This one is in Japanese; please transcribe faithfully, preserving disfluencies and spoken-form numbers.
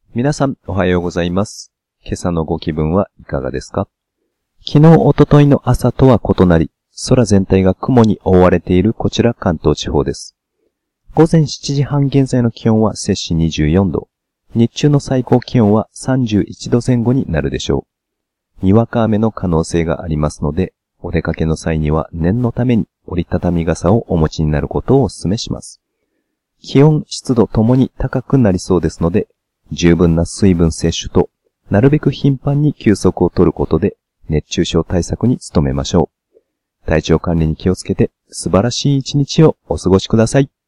皆さんおはようございます。今朝のご気分はいかがですか？昨日、おとといの朝とは異なり、空全体が雲に覆われているこちら関東地方です。午前しちじはん現在の気温は摂氏にじゅうよんど、日中の最高気温はさんじゅういちどぜん後になるでしょう。にわか雨の可能性がありますので、お出かけの際には念のために折りたたみ傘をお持ちになることをお勧めします。気温、湿度ともに高くなりそうですので、十分な水分摂取と、なるべく頻繁に休息を取ることで、熱中症対策に努めましょう。体調管理に気をつけて、素晴らしい一日をお過ごしください。